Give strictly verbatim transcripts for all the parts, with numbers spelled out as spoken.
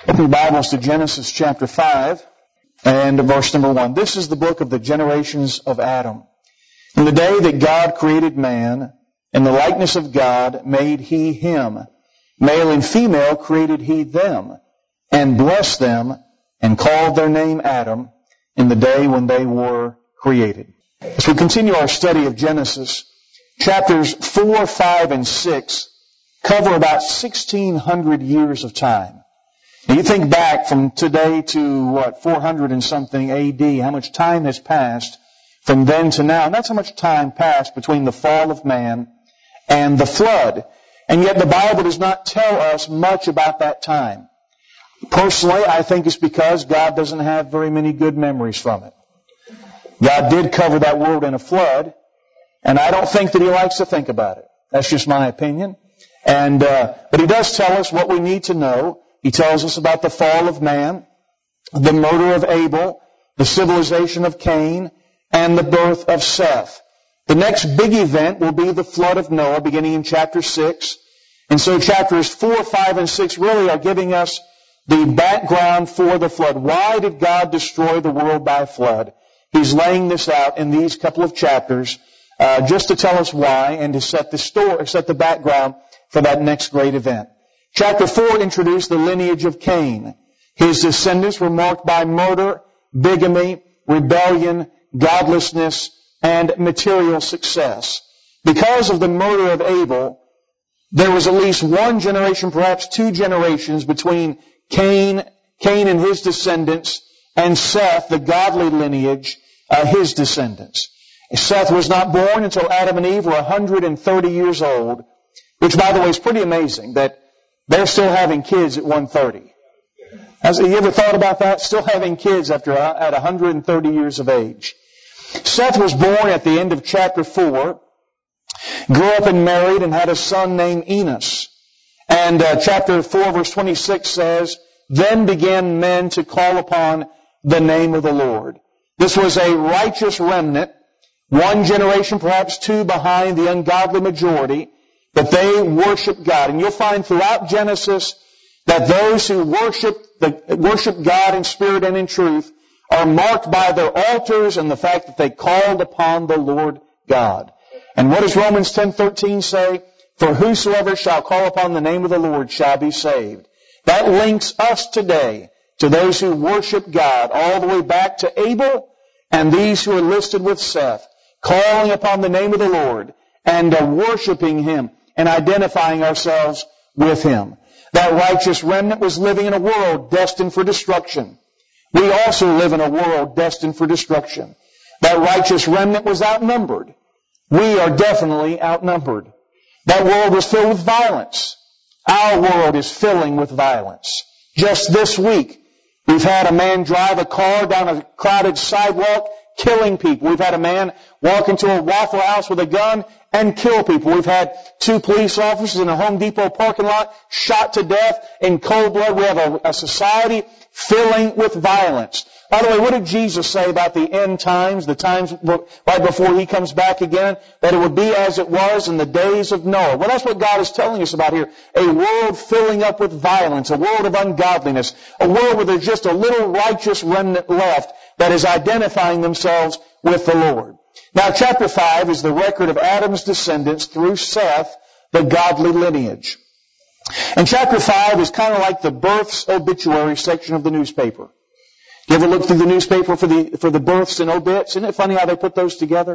Open your Bibles to Genesis chapter five and verse number one. This is the book of the generations of Adam. In the day that God created man, in the likeness of God made he him. Male and female created he them, and blessed them, and called their name Adam, in the day when they were created. As we continue our study of Genesis, chapters four, five, and six cover about sixteen hundred years of time. Now you think back from today to, what, four hundred and something A D, how much time has passed from then to now. And that's how much time passed between the fall of man and the flood. And yet the Bible does not tell us much about that time. Personally, I think it's because God doesn't have very many good memories from it. God did cover that world in a flood, and I don't think that He likes to think about it. That's just my opinion. And uh, but He does tell us what we need to know. He tells us about the fall of man, the murder of Abel, the civilization of Cain, and the birth of Seth. The next big event will be the flood of Noah, beginning in chapter six. And so chapters four, five, and six really are giving us the background for the flood. Why did God destroy the world by flood? He's laying this out in these couple of chapters uh, just to tell us why and to set the story, set the background for that next great event. Chapter four introduced the lineage of Cain. His descendants were marked by murder, bigamy, rebellion, godlessness, and material success. Because of the murder of Abel, there was at least one generation, perhaps two generations, between Cain, Cain and his descendants, and Seth, the godly lineage, uh, his descendants. Seth was not born until Adam and Eve were one hundred thirty years old, which, by the way, is pretty amazing that they're still having kids at one hundred thirty. Has you ever thought about that? Still having kids after at one hundred thirty years of age. Seth was born at the end of chapter four, grew up and married, and had a son named Enos. And uh, chapter four, verse twenty-six says, "Then began men to call upon the name of the Lord." This was a righteous remnant, one generation, perhaps two, behind the ungodly majority, but they worship God. And you'll find throughout Genesis that those who worship the, worship God in spirit and in truth are marked by their altars and the fact that they called upon the Lord God. And what does Romans ten thirteen say? "For whosoever shall call upon the name of the Lord shall be saved." That links us today to those who worship God, all the way back to Abel and these who are listed with Seth, calling upon the name of the Lord and uh, worshiping Him and identifying ourselves with Him. That righteous remnant was living in a world destined for destruction. We also live in a world destined for destruction. That righteous remnant was outnumbered. We are definitely outnumbered. That world was filled with violence. Our world is filling with violence. Just this week, we've had a man drive a car down a crowded sidewalk, killing people. We've had a man walk into a Waffle House with a gun and kill people. We've had two police officers in a Home Depot parking lot shot to death in cold blood. We have a, a society filling with violence. By the way, what did Jesus say about the end times, the times right before He comes back again? That it would be as it was in the days of Noah. Well, that's what God is telling us about here. A world filling up with violence, a world of ungodliness, a world where there's just a little righteous remnant left that is identifying themselves with the Lord. Now, chapter five is the record of Adam's descendants through Seth, the godly lineage. And chapter five is kind of like the births obituary section of the newspaper. You ever look through the newspaper for the for the births and obits? Isn't it funny how they put those together?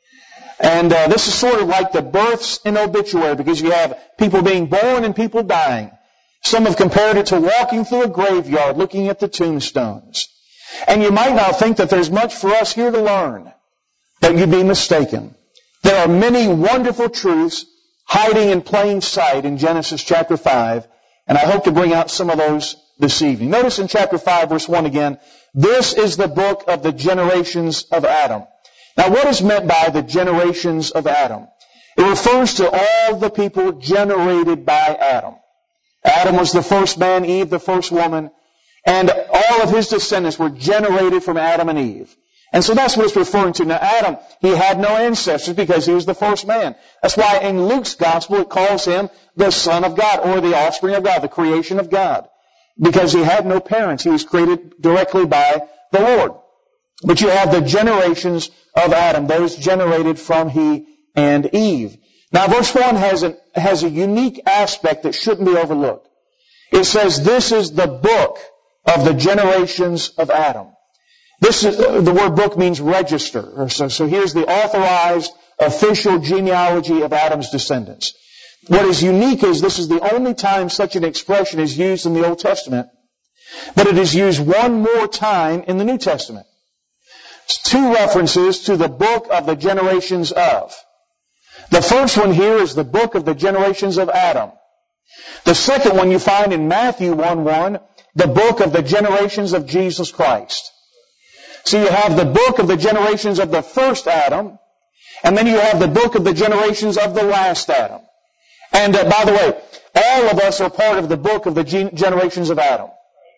And uh, this is sort of like the births and obituary, because you have people being born and people dying. Some have compared it to walking through a graveyard looking at the tombstones. And you might not think that there's much for us here to learn, but you'd be mistaken. There are many wonderful truths hiding in plain sight in Genesis chapter five, and I hope to bring out some of those this evening. Notice in chapter five, verse one again, "This is the book of the generations of Adam." Now, what is meant by the generations of Adam? It refers to all the people generated by Adam. Adam was the first man, Eve the first woman, and all of his descendants were generated from Adam and Eve. And so that's what it's referring to. Now, Adam, he had no ancestors because he was the first man. That's why in Luke's gospel it calls him the Son of God, or the offspring of God, the creation of God. because he had no parents. He was created directly by the Lord. But you have the generations of Adam, those generated from he and Eve. Now, verse one has, an, has a unique aspect that shouldn't be overlooked. It says, this is the book of the generations of Adam. This is, the word book means register. So, so here's the authorized, official genealogy of Adam's descendants. What is unique is this is the only time such an expression is used in the Old Testament, but it is used one more time in the New Testament. It's two references to the book of the generations of. The first one here is the book of the generations of Adam. The second one you find in Matthew one one, the book of the generations of Jesus Christ. So you have the book of the generations of the first Adam, and then you have the book of the generations of the last Adam. And uh, by the way, all of us are part of the book of the gen- generations of Adam.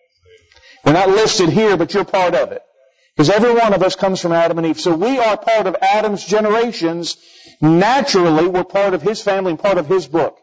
We're not listed here, but you're part of it. Because every one of us comes from Adam and Eve. So we are part of Adam's generations. Naturally, we're part of his family and part of his book.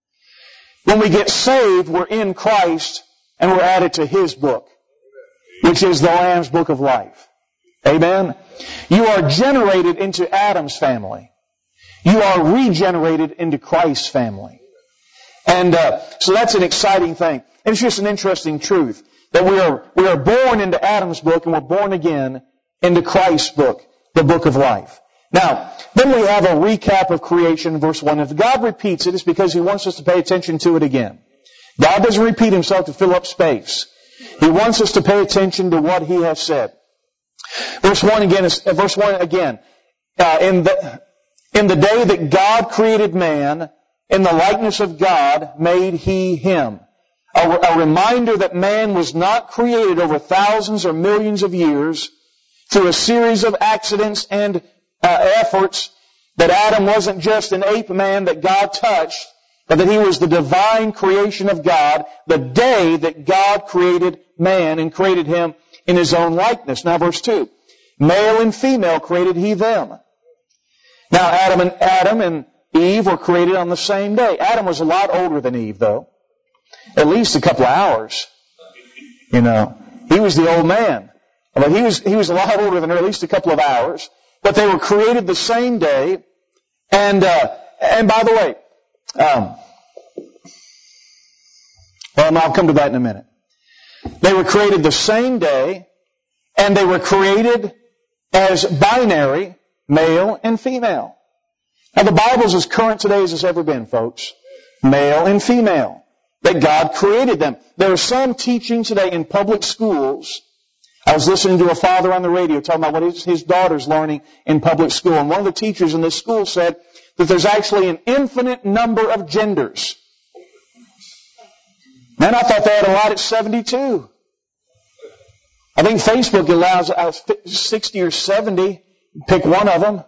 When we get saved, we're in Christ and we're added to his book, which is the Lamb's book of life. Amen? You are generated into Adam's family. You are regenerated into Christ's family. And uh, so that's an exciting thing. And it's just an interesting truth that we are we are born into Adam's book and we're born again into Christ's book, the book of life. Now, then we have a recap of creation, verse one. If God repeats it, it's because He wants us to pay attention to it again. God doesn't repeat Himself to fill up space. He wants us to pay attention to what He has said. Verse one again is uh, verse one again. Uh, in the in the day that God created man, in the likeness of God made He him. A, a reminder that man was not created over thousands or millions of years through a series of accidents and uh, efforts, that Adam wasn't just an ape man that God touched, but that he was the divine creation of God, the day that God created man and created him in His own likeness. Now verse two, male and female created He them. Now Adam and Adam and Eve were created on the same day. Adam was a lot older than Eve, though. At least a couple of hours. You know, he was the old man. But he was, he was a lot older than her, at least a couple of hours. But they were created the same day. And, uh, and by the way, um, well, I'll come to that in a minute. They were created the same day, and they were created as binary, male and female. Now the Bible's as current today as it's ever been, folks. Male and female. That God created them. There is some teaching today in public schools. I was listening to a father on the radio talking about what his, his daughter's learning in public school. And one of the teachers in this school said that there's actually an infinite number of genders. Man, I thought they had a lot at seventy-two. I think Facebook allows uh, sixty or seventy. Pick one of them.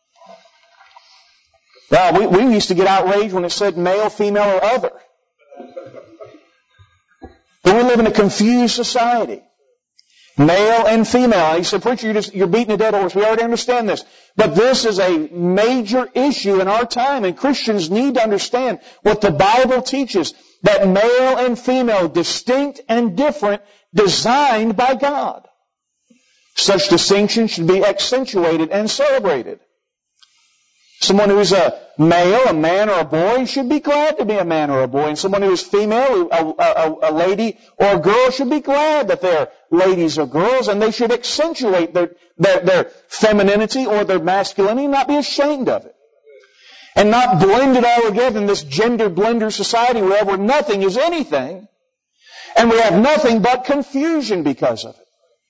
Well, we, we used to get outraged when it said male, female, or other. But we live in a confused society. Male and female. He said, preacher, you're, just, you're beating a dead horse. We already understand this. But this is a major issue in our time, and Christians need to understand what the Bible teaches, that male and female, distinct and different, designed by God. Such distinction should be accentuated and celebrated. Someone who is a male, a man or a boy, should be glad to be a man or a boy. And someone who is female, a, a, a lady or a girl, should be glad that they're ladies or girls. And they should accentuate their, their, their femininity or their masculinity and not be ashamed of it. And not blend it all together in this gender blender society where nothing is anything. And we have nothing but confusion because of it.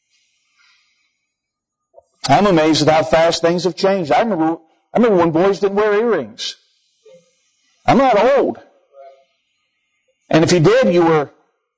I'm amazed at how fast things have changed. I remember I remember when boys didn't wear earrings. I'm not old. And if you did, you were...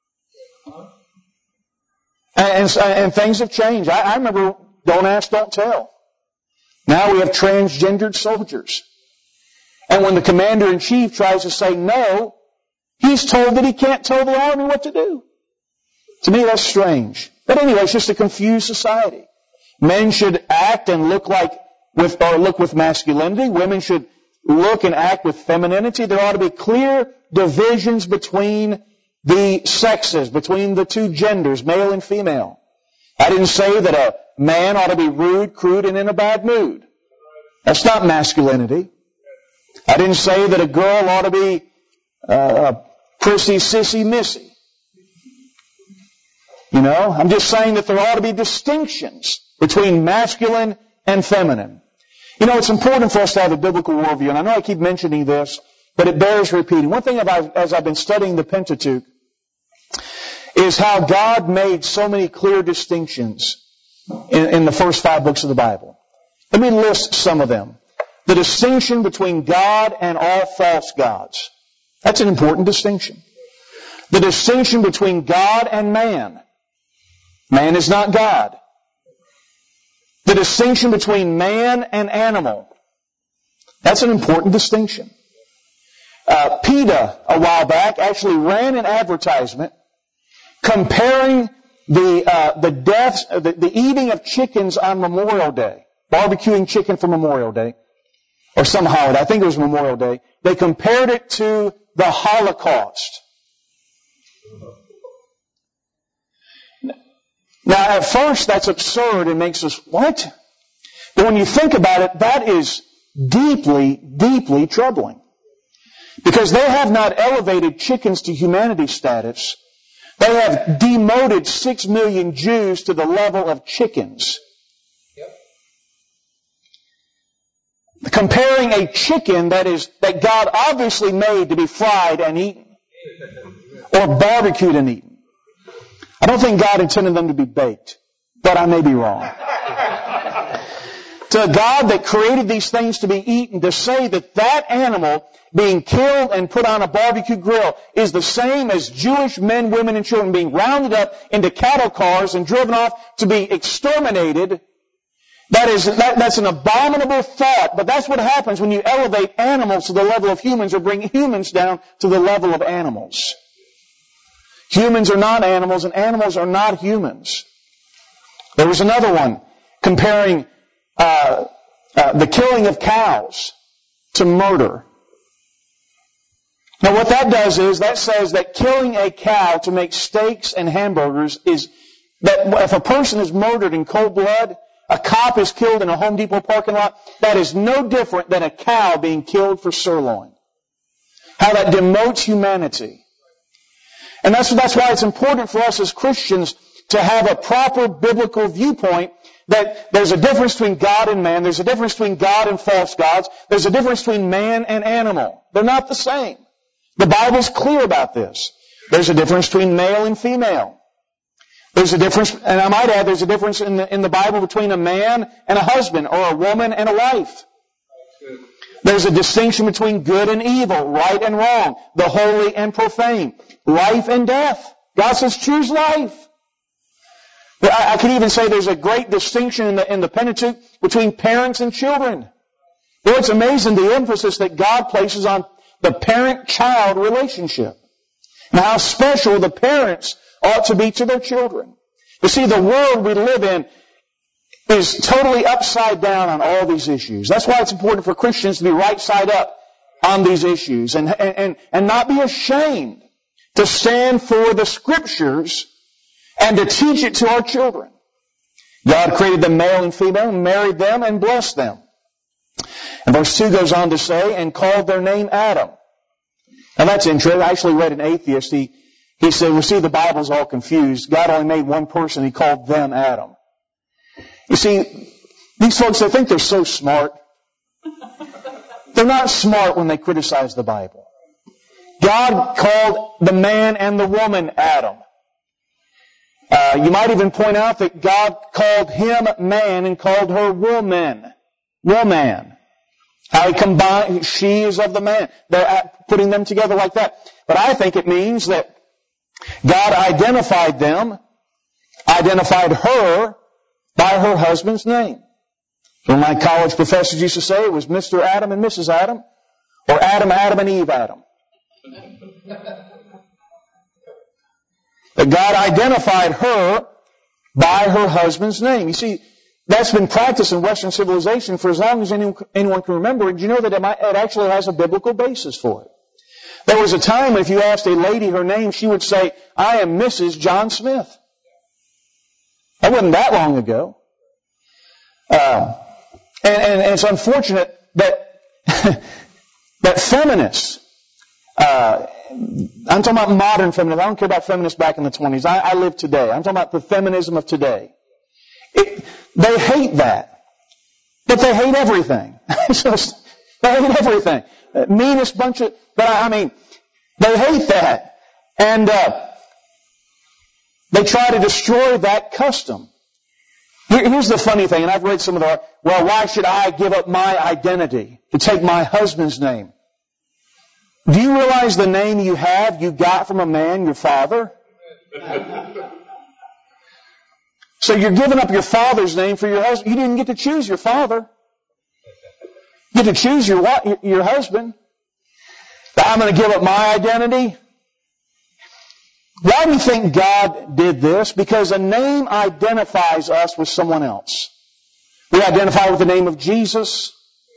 And, and, and things have changed. I, I remember don't ask, don't tell. Now we have transgendered soldiers. And when the commander-in-chief tries to say no, he's told that he can't tell the army what to do. To me, that's strange. But anyway, it's just a confused society. Men should act and look like with, or look with masculinity. Women should look and act with femininity. There ought to be clear divisions between the sexes, between the two genders, male and female. I didn't say that a man ought to be rude, crude, and in a bad mood. That's not masculinity. I didn't say that a girl ought to be uh, prissy, sissy, missy. You know, I'm just saying that there ought to be distinctions between masculine and feminine. You know, it's important for us to have a biblical worldview, and I know I keep mentioning this, but it bears repeating. One thing about, as I've been studying the Pentateuch is how God made so many clear distinctions in, in the first five books of the Bible. Let me list some of them. The distinction between God and all false gods. That's an important distinction. The distinction between God and man. Man is not God. The distinction between man and animal. That's an important distinction. Uh, PETA, a while back, actually ran an advertisement comparing the uh, the deaths, the, the eating of chickens on Memorial Day, barbecuing chicken for Memorial Day, or some holiday. I think it was Memorial Day. They compared it to the Holocaust. Now, at first, that's absurd and makes us, what? But when you think about it, that is deeply, deeply troubling. Because they have not elevated chickens to humanity status. They have demoted six million Jews to the level of chickens. Yep. Comparing a chicken that is that God obviously made to be fried and eaten, or barbecued and eaten. I don't think God intended them to be baked, but I may be wrong. To a God that created these things to be eaten, to say that that animal being killed and put on a barbecue grill is the same as Jewish men, women, and children being rounded up into cattle cars and driven off to be exterminated, that is, that, that's an abominable thought, but that's what happens when you elevate animals to the level of humans or bring humans down to the level of animals. Humans are not animals, and animals are not humans. There was another one comparing uh, uh, the killing of cows to murder. Now what that does is, that says that killing a cow to make steaks and hamburgers is, that if a person is murdered in cold blood, a cop is killed in a Home Depot parking lot, that is no different than a cow being killed for sirloin. How that demotes humanity. And that's, that's why it's important for us as Christians to have a proper biblical viewpoint that there's a difference between God and man, there's a difference between God and false gods, there's a difference between man and animal. They're not the same. The Bible's clear about this. There's a difference between male and female. There's a difference, and I might add, there's a difference in the, in the Bible between a man and a husband, or a woman and a wife. There's a distinction between good and evil, right and wrong, the holy and profane, life and death. God says, choose life. I, I can even say there's a great distinction in the, in the Pentateuch between parents and children. Well, it's amazing the emphasis that God places on the parent-child relationship. And how special the parents ought to be to their children. You see, the world we live in is totally upside down on all these issues. That's why it's important for Christians to be right side up on these issues and, and, and not be ashamed to stand for the Scriptures and to teach it to our children. God created them male and female, and married them and blessed them. And verse two goes on to say, and called their name Adam. Now that's interesting. I actually read an atheist. He, he said, well, see, the Bible's all confused. God only made one person. He called them Adam. You see, these folks, they think they're so smart. They're not smart when they criticize the Bible. God called the man and the woman Adam. Uh, you might even point out that God called him man and called her woman. Woman. How he combined, she is of the man. They're putting them together like that. But I think it means that God identified them, identified her by her husband's name. So my college professors used to say it was Mister Adam and Missus Adam, or Adam, Adam and Eve Adam. That God identified her by her husband's name. You see, that's been practiced in Western civilization for as long as anyone can remember. And you know that it actually has a biblical basis for it. There was a time if you asked a lady her name, she would say, I am Missus John Smith. That wasn't that long ago. Uh, and, and, and it's unfortunate that, that feminists, uh, I'm talking about modern feminists. I don't care about feminists back in the twenties. I, I live today. I'm talking about the feminism of today. It, they hate that. But they hate everything. So they hate everything. The meanest bunch of, but I, I mean, they hate that. And, uh, they try to destroy that custom. Here, here's the funny thing, and I've read some of the, well, why should I give up my identity to take my husband's name? Do you realize the name you have, you got from a man, your father? So you're giving up your father's name for your husband. You didn't get to choose your father. You get to choose your, your husband. I'm going to give up my identity. Why do you think God did this? Because a name identifies us with someone else. We identify with the name of Jesus.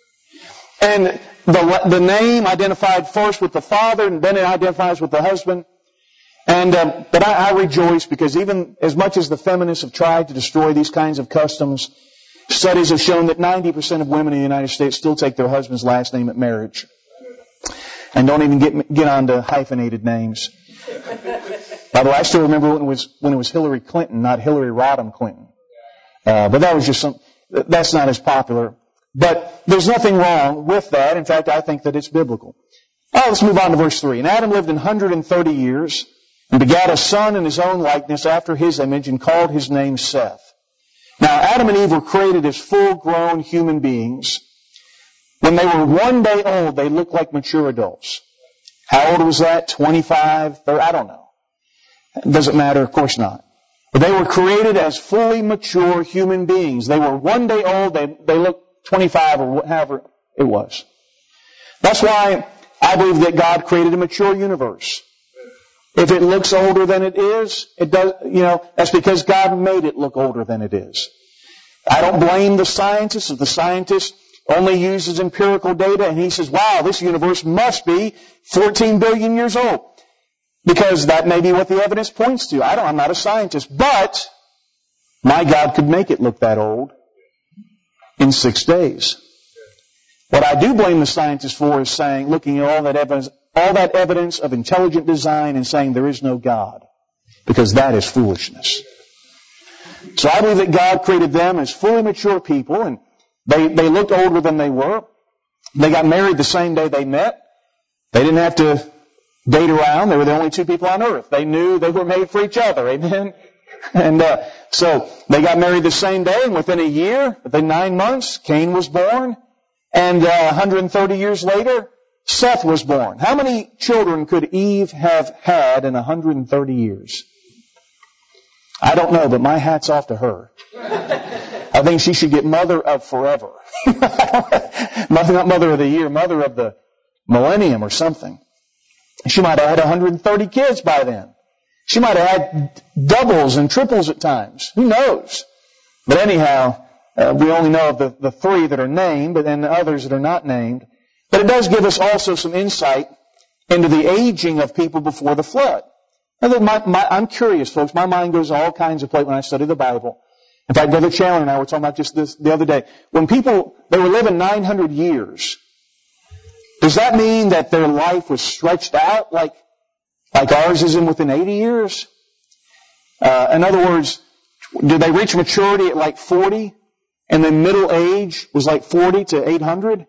And the, the name identified first with the father, and then it identifies with the husband. And um, but I, I rejoice because even as much as the feminists have tried to destroy these kinds of customs, studies have shown that ninety percent of women in the United States still take their husband's last name at marriage. And don't even get get on to hyphenated names. By the way, I still remember when it was when it was Hillary Clinton, not Hillary Rodham Clinton. Uh, but that was just some. That's not as popular. But there's nothing wrong with that. In fact, I think that it's biblical. Oh, let's move on to verse three. And Adam lived one hundred thirty years and begat a son in his own likeness after his image and called his name Seth. Now, Adam and Eve were created as full-grown human beings. When they were one day old, they looked like mature adults. How old was that? twenty-five, thirty? I don't know. It doesn't matter. Of course not. But they were created as fully mature human beings. They were one day old. They, they looked twenty-five or whatever it was. That's why I believe that God created a mature universe. If it looks older than it is, it does, you know, that's because God made it look older than it is. I don't blame the scientists. If the scientist only uses empirical data and he says, wow, this universe must be fourteen billion years old. Because that may be what the evidence points to. I don't, I'm not a scientist, but my God could make it look that old in six days. What I do blame the scientists for is saying, looking at all that evidence, all that evidence of intelligent design and saying there is no God. Because that is foolishness. So I believe that God created them as fully mature people, and they, they looked older than they were. They got married the same day they met. They didn't have to date around. They were the only two people on earth. They knew they were made for each other. Amen? And uh, so they got married the same day, and within a year, within nine months, Cain was born. And uh, one hundred thirty years later, Seth was born. How many children could Eve have had in one hundred thirty years? I don't know, but my hat's off to her. I think she should get mother of forever. Not mother of the year, mother of the millennium or something. She might have had one hundred thirty kids by then. She might have had doubles and triples at times. Who knows? But anyhow, uh, we only know of the, the three that are named, but then the others that are not named. But it does give us also some insight into the aging of people before the flood. Now, my, my, I'm curious, folks. My mind goes all kinds of places when I study the Bible. In fact, Brother Chandler and I were talking about just this the other day. When people, they were living nine hundred years, does that mean that their life was stretched out like, like ours is in within eighty years? Uh, in other words, did they reach maturity at like forty, and then middle age was like forty to eight hundred?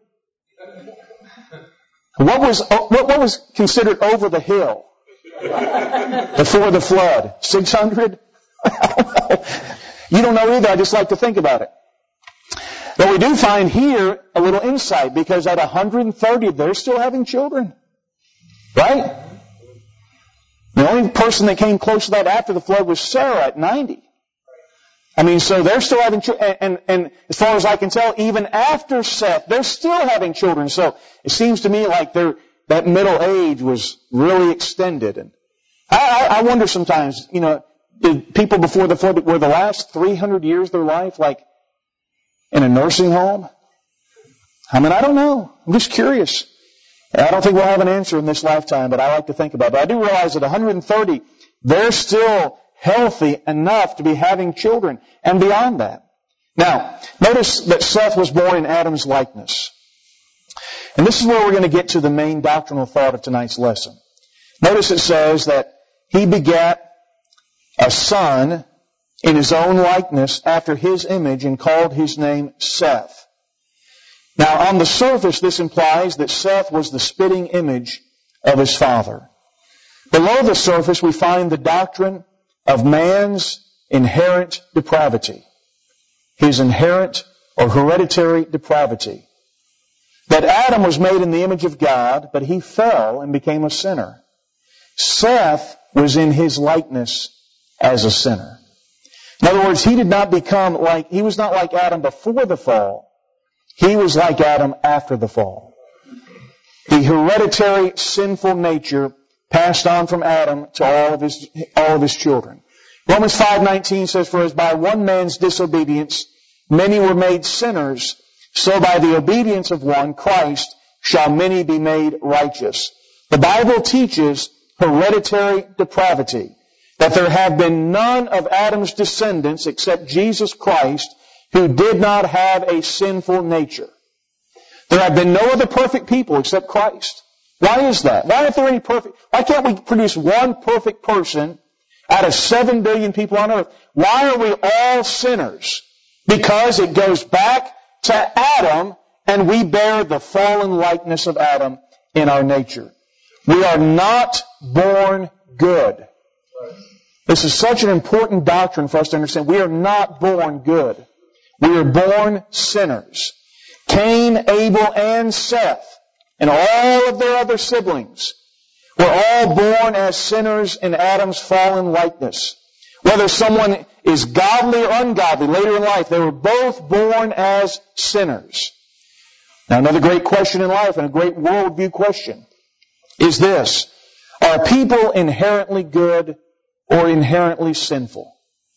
What was, what, what was considered over the hill before the flood? six hundred? You don't know either. I just like to think about it. But we do find here a little insight, because at one hundred thirty, they're still having children. Right? The only person that came close to that after the flood was Sarah at ninety. I mean, so they're still having children. And, and, and as far as I can tell, even after Seth, they're still having children. So it seems to me like they're, that middle age was really extended. And I, I wonder sometimes, you know, did people before the flood, were the last three hundred years of their life like in a nursing home? I mean, I don't know. I'm just curious. I don't think we'll have an answer in this lifetime, but I like to think about it. But I do realize at one hundred thirty, they're still healthy enough to be having children and beyond that. Now, notice that Seth was born in Adam's likeness. And this is where we're going to get to the main doctrinal thought of tonight's lesson. Notice it says that he begat a son in his own likeness after his image and called his name Seth. Now, on the surface, this implies that Seth was the spitting image of his father. Below the surface, we find the doctrine of man's inherent depravity. His inherent or hereditary depravity. That Adam was made in the image of God, but he fell and became a sinner. Seth was in his likeness as a sinner. In other words, he did not become like, he was not like Adam before the fall. He was like Adam after the fall. The hereditary sinful nature passed on from Adam to all of his, all of his children. Romans five nineteen says, for as by one man's disobedience many were made sinners, so by the obedience of one, Christ, shall many be made righteous. The Bible teaches hereditary depravity, that there have been none of Adam's descendants except Jesus Christ who did not have a sinful nature. There have been no other perfect people except Christ. Why is that? Why aren't there any perfect? Why can't we produce one perfect person out of seven billion people on earth? Why are we all sinners? Because it goes back to Adam, and we bear the fallen likeness of Adam in our nature. We are not born good. This is such an important doctrine for us to understand. We are not born good. We are born sinners. Cain, Abel, and Seth, and all of their other siblings, were all born as sinners in Adam's fallen likeness. Whether someone is godly or ungodly later in life, they were both born as sinners. Now, another great question in life and a great worldview question is this: are people inherently good or inherently sinful?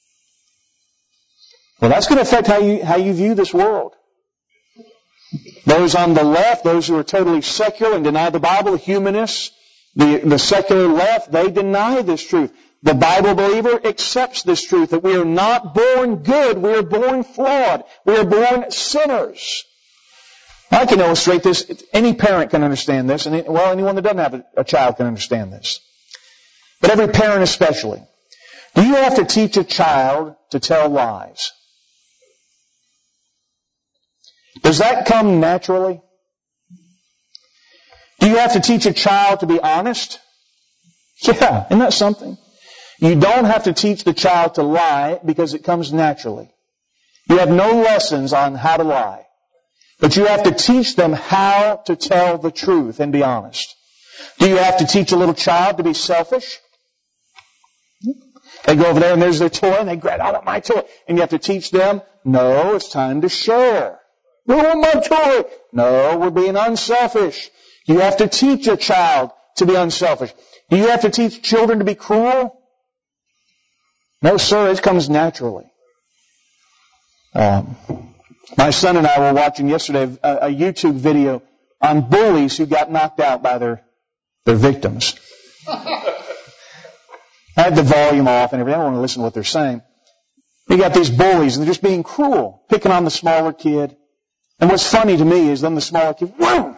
Well, that's going to affect how you, how you view this world. Those on the left, those who are totally secular and deny the Bible, humanists, the, the secular left, they deny this truth. The Bible believer accepts this truth, that we are not born good, we are born flawed, we are born sinners. I can illustrate this. Any parent can understand this, and well, anyone that doesn't have a, a child can understand this. But every parent especially. Do you have to teach a child to tell lies? Does that come naturally? Do you have to teach a child to be honest? Yeah, isn't that something? You don't have to teach the child to lie because it comes naturally. You have no lessons on how to lie. But you have to teach them how to tell the truth and be honest. Do you have to teach a little child to be selfish? They go over there and there's their toy and they grab, I want my toy. And you have to teach them, no, it's time to share. We want my toy. No, we're being unselfish. You have to teach a child to be unselfish. Do you have to teach children to be cruel? No, sir, it comes naturally. Um, my son and I were watching yesterday a, a YouTube video on bullies who got knocked out by their, their victims. I had the volume off and everything. I don't want to listen to what they're saying. You got these bullies and they're just being cruel, picking on the smaller kid. And what's funny to me is then the smaller kid, whoa,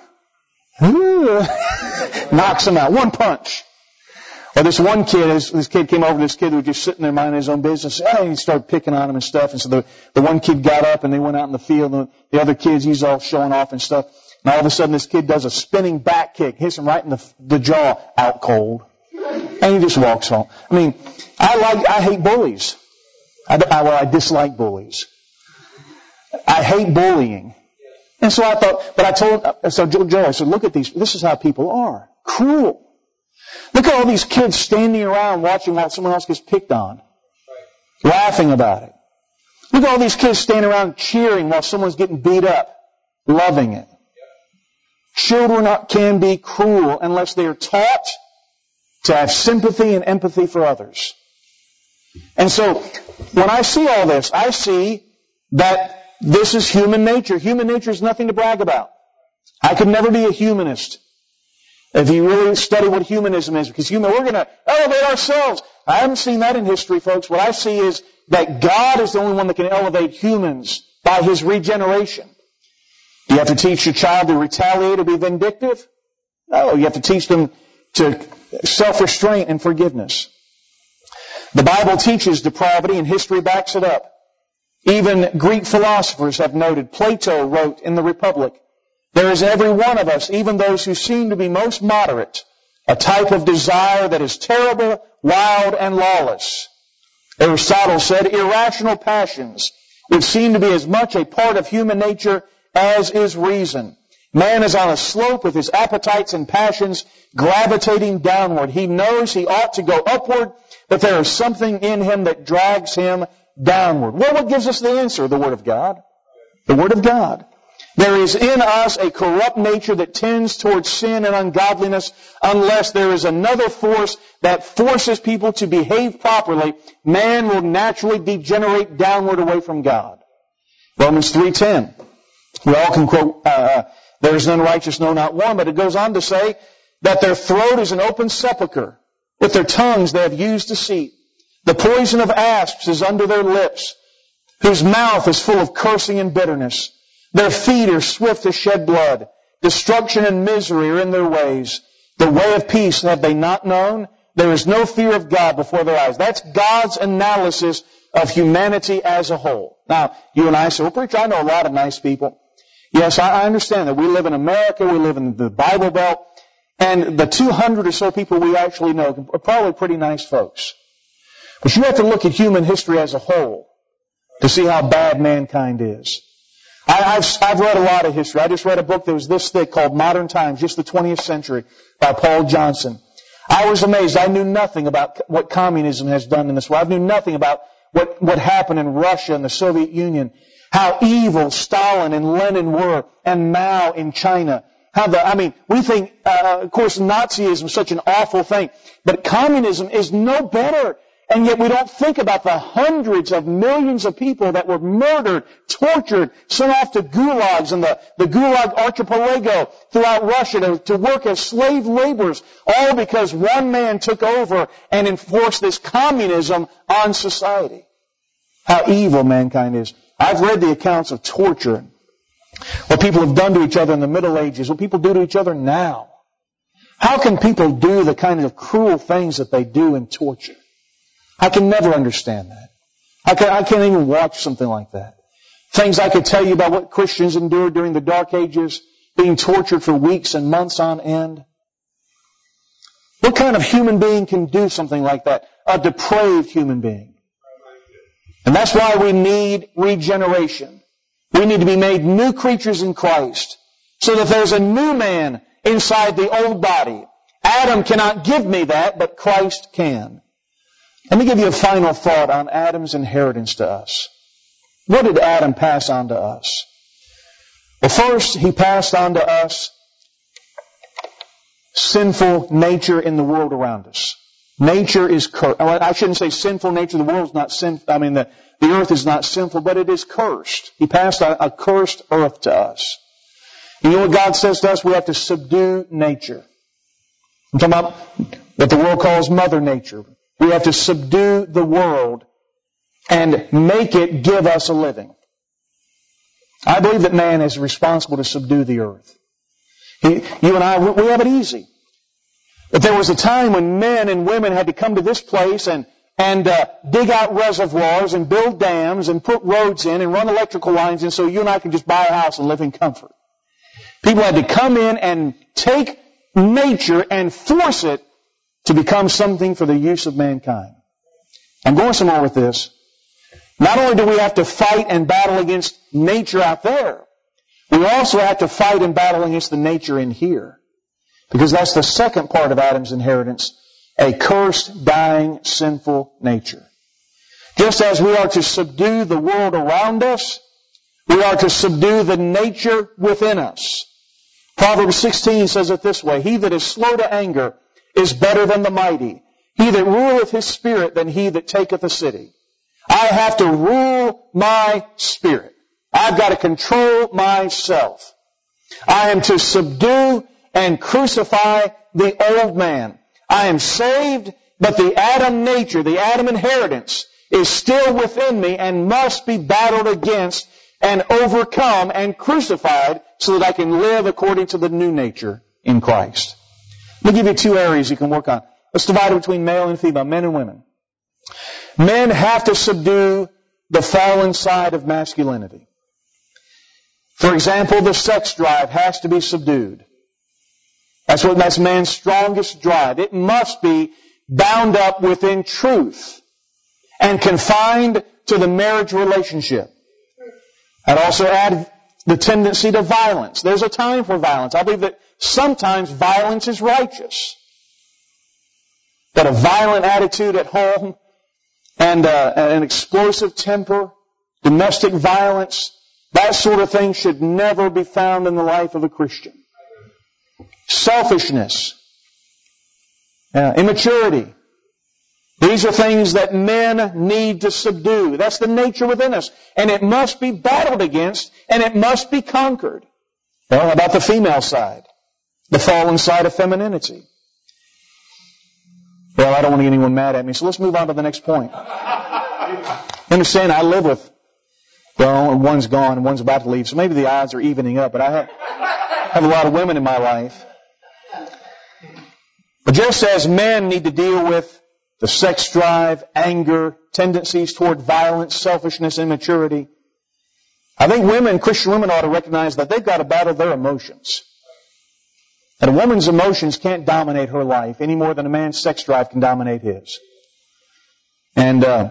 knocks him out. One punch. Or this one kid, this, this kid came over to this kid who was just sitting there minding his own business. And he started picking on him and stuff. And so the, the one kid got up and they went out in the field. And the other kids, he's all showing off and stuff. And all of a sudden this kid does a spinning back kick, hits him right in the, the jaw, out cold. And he just walks home. I mean, I like, I hate bullies. I, I, well, I dislike bullies. I hate bullying. And so I thought, but I told, so Joe, I said, look at these, this is how people are. Cruel. Look at all these kids standing around watching while someone else gets picked on. Laughing about it. Look at all these kids standing around cheering while someone's getting beat up. Loving it. Children can be cruel unless they are taught to have sympathy and empathy for others. And so, when I see all this, I see that this is human nature. Human nature is nothing to brag about. I could never be a humanist. If you really study what humanism is, because human, we're going to elevate ourselves. I haven't seen that in history, folks. What I see is that God is the only one that can elevate humans by His regeneration. Do you have to teach your child to retaliate or be vindictive? No, you have to teach them to self-restraint and forgiveness. The Bible teaches depravity, and history backs it up. Even Greek philosophers have noted, Plato wrote in the Republic, there is in every one of us, even those who seem to be most moderate, a type of desire that is terrible, wild, and lawless. Aristotle said, irrational passions, which seem to be as much a part of human nature as is reason. Man is on a slope with his appetites and passions gravitating downward. He knows he ought to go upward, but there is something in him that drags him downward. Well, what gives us the answer? The Word of God. The Word of God. There is in us a corrupt nature that tends towards sin and ungodliness. Unless there is another force that forces people to behave properly, man will naturally degenerate downward away from God. Romans three ten. We all can quote, uh, there is none righteous, no, not one, but it goes on to say that their throat is an open sepulchre. With their tongues they have used deceit. The poison of asps is under their lips, whose mouth is full of cursing and bitterness. Their feet are swift to shed blood. Destruction and misery are in their ways. The way of peace have they not known. There is no fear of God before their eyes. That's God's analysis of humanity as a whole. Now, you and I say, well, preacher, I know a lot of nice people. Yes, I understand that. We live in America. We live in the Bible Belt. And the two hundred or so people we actually know are probably pretty nice folks. But you have to look at human history as a whole to see how bad mankind is. I, I've, I've read a lot of history. I just read a book that was this thick called Modern Times, just the twentieth century, by Paul Johnson. I was amazed. I knew nothing about what communism has done in this world. I knew nothing about what, what happened in Russia and the Soviet Union, how evil Stalin and Lenin were, and Mao in China. How the, I mean, we think, uh, of course, Nazism is such an awful thing, but communism is no better. And yet we don't think about the hundreds of millions of people that were murdered, tortured, sent off to gulags and the, the gulag archipelago throughout Russia to, to work as slave laborers, all because one man took over and enforced this communism on society. How evil mankind is. I've read the accounts of torture, what people have done to each other in the Middle Ages, what people do to each other now. How can people do the kind of cruel things that they do in torture? I can never understand that. I, can, I can't even watch something like that. Things I could tell you about what Christians endured during the Dark Ages, being tortured for weeks and months on end. What kind of human being can do something like that? A depraved human being. And that's why we need regeneration. We need to be made new creatures in Christ, so that there's a new man inside the old body. Adam cannot give me that, but Christ can. Let me give you a final thought on Adam's inheritance to us. What did Adam pass on to us? Well, first, he passed on to us sinful nature in the world around us. Nature is cursed. I shouldn't say sinful nature. The world's not sinful. I mean, the, the earth is not sinful, but it is cursed. He passed on a cursed earth to us. You know what God says to us? We have to subdue nature. I'm talking about what the world calls Mother Nature. We have to subdue the world and make it give us a living. I believe that man is responsible to subdue the earth. He, you and I, we have it easy. But there was a time when men and women had to come to this place and, and uh, dig out reservoirs and build dams and put roads in and run electrical lines in so you and I can just buy a house and live in comfort. People had to come in and take nature and force it to become something for the use of mankind. I'm going somewhere with this. Not only do we have to fight and battle against nature out there, we also have to fight and battle against the nature in here. Because that's the second part of Adam's inheritance, a cursed, dying, sinful nature. Just as we are to subdue the world around us, we are to subdue the nature within us. Proverbs sixteen says it this way, he that is slow to anger is better than the mighty. He that ruleth his spirit than he that taketh a city. I have to rule my spirit. I've got to control myself. I am to subdue and crucify the old man. I am saved, but the Adam nature, the Adam inheritance, is still within me and must be battled against and overcome and crucified so that I can live according to the new nature in Christ. Let me give you two areas you can work on. Let's divide it between male and female, men and women. Men have to subdue the fallen side of masculinity. For example, the sex drive has to be subdued. That's what that's man's strongest drive. It must be bound up within truth and confined to the marriage relationship. I'd also add the tendency to violence. There's a time for violence. I believe that sometimes violence is righteous. That a violent attitude at home and uh, an explosive temper, domestic violence, that sort of thing should never be found in the life of a Christian. Selfishness, uh, immaturity. These are things that men need to subdue. That's the nature within us. And it must be battled against, and it must be conquered. Well, how about the female side? The fallen side of femininity. Well, I don't want to get anyone mad at me, so let's move on to the next point. Understand, I live with, well, one's gone and one's about to leave, so maybe the odds are evening up, but I have, have a lot of women in my life. But just as men need to deal with the sex drive, anger, tendencies toward violence, selfishness, immaturity, I think women, Christian women, ought to recognize that they've got to battle their emotions. That a woman's emotions can't dominate her life any more than a man's sex drive can dominate his. And, uh,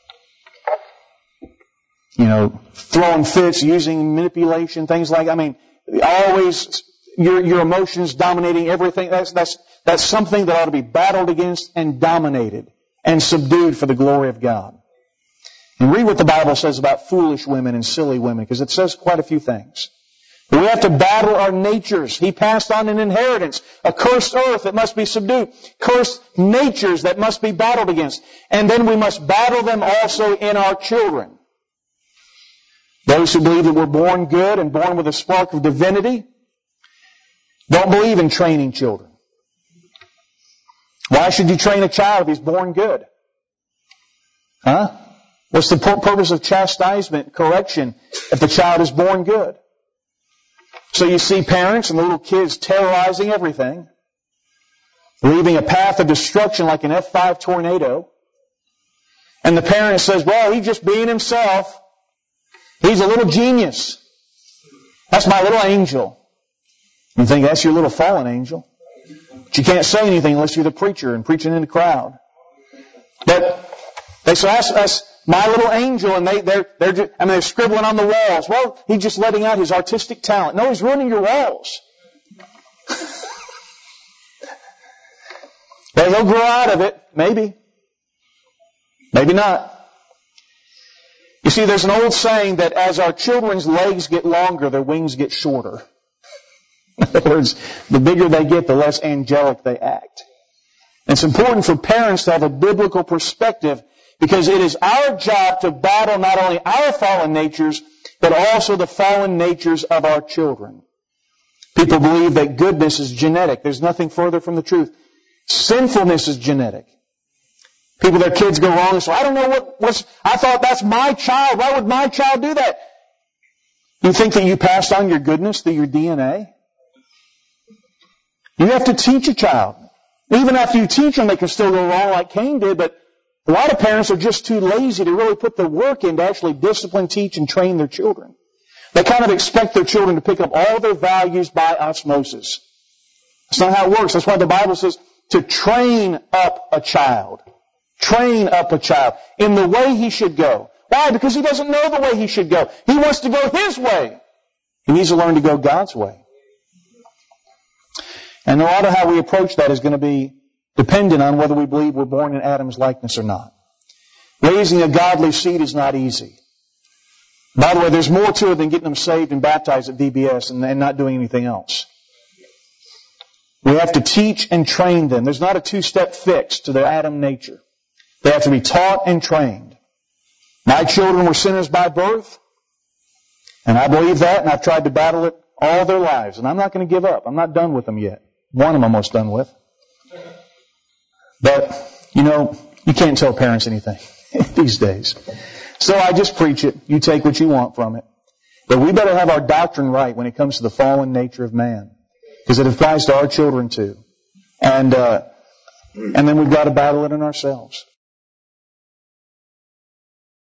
you know, throwing fits, using manipulation, things like, I mean, always your, your emotions dominating everything, that's, that's, that's something that ought to be battled against and dominated and subdued for the glory of God. And read what the Bible says about foolish women and silly women, because it says quite a few things. We have to battle our natures. He passed on an inheritance, a cursed earth that must be subdued, cursed natures that must be battled against. And then we must battle them also in our children. Those who believe that we're born good and born with a spark of divinity don't believe in training children. Why should you train a child if he's born good? Huh? What's the purpose of chastisement, correction, if the child is born good? So you see parents and the little kids terrorizing everything, leaving a path of destruction like an F five tornado. And the parent says, well, he's just being himself. He's a little genius. That's my little angel. You think that's your little fallen angel. But you can't say anything unless you're the preacher and preaching in the crowd. But they say, that's, that's my little angel, and they, they're, they're, just, I mean, they're scribbling on the walls. Well, he's just letting out his artistic talent. No, he's ruining your walls. Well, he'll grow out of it. Maybe. Maybe not. You see, there's an old saying that as our children's legs get longer, their wings get shorter. In other words, the bigger they get, the less angelic they act. And it's important for parents to have a biblical perspective, because it is our job to battle not only our fallen natures, but also the fallen natures of our children. People believe that goodness is genetic. There's nothing further from the truth. Sinfulness is genetic. People, their kids go wrong and say, I don't know what, what's, I thought that's my child. Why would my child do that? You think that you passed on your goodness through your D N A? You have to teach a child. Even after you teach them, they can still go wrong like Cain did, but a lot of parents are just too lazy to really put the work in to actually discipline, teach, and train their children. They kind of expect their children to pick up all their values by osmosis. That's not how it works. That's why the Bible says to train up a child. Train up a child in the way he should go. Why? Because he doesn't know the way he should go. He wants to go his way. He needs to learn to go God's way. And a lot of how we approach that is going to be dependent on whether we believe we're born in Adam's likeness or not. Raising a godly seed is not easy. By the way, there's more to it than getting them saved and baptized at V B S and, and not doing anything else. We have to teach and train them. There's not a two-step fix to their Adam nature. They have to be taught and trained. My children were sinners by birth, and I believe that, and I've tried to battle it all their lives, and I'm not going to give up. I'm not done with them yet. One I'm almost done with. But, you know, you can't tell parents anything these days. So I just preach it. You take what you want from it. But we better have our doctrine right when it comes to the fallen nature of man. Because it applies to our children too. And, uh, and then we've got to battle it in ourselves.